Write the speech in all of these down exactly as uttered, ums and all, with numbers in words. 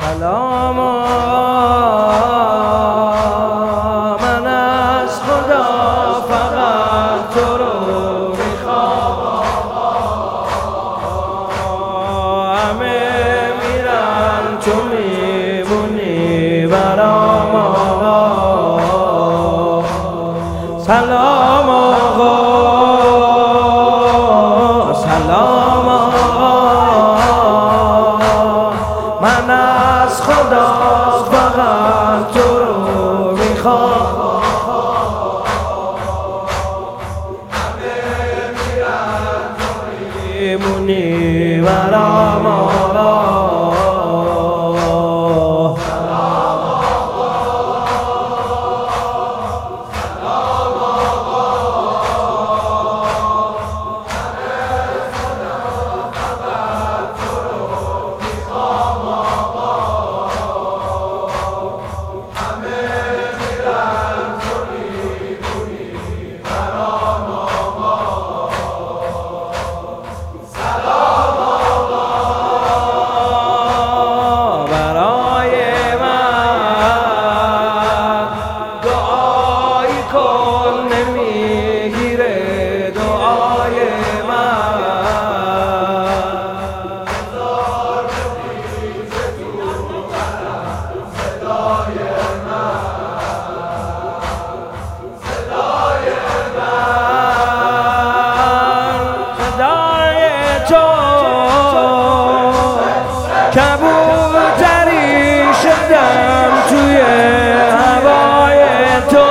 سلام من از خدا فقط تو رو میخوام. همه میرن تو میمونی برام آقا. سلام آقا، سلام آقا، من از خدا فقط تو رو میخوام. همه میرن تو میمونی برام آقا. کبوتری شدم توی هوای تو،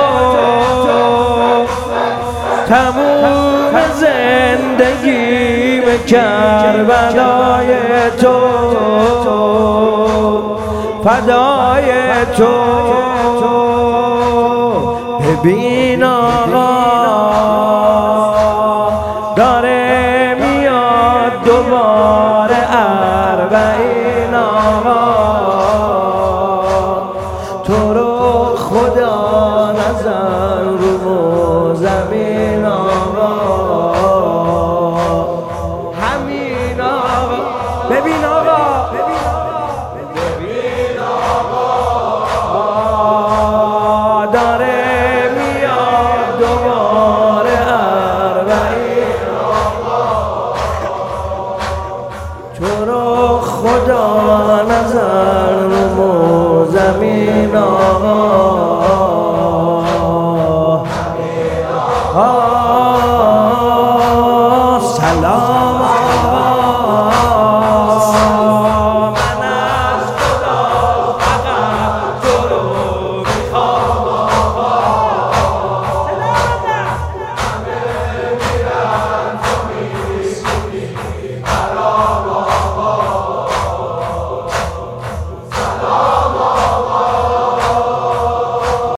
تموم زندگیم کربلای تو، فدای تو. ببین آقا داره میاد دوباره اربعین آقا. تو رو خدا نزن رو زمین آقا. همین آقا، ببین آقا، ببین آقا داره میاد دوباره اربعین آقا. تو رو خدا نزن رو زمین آقا.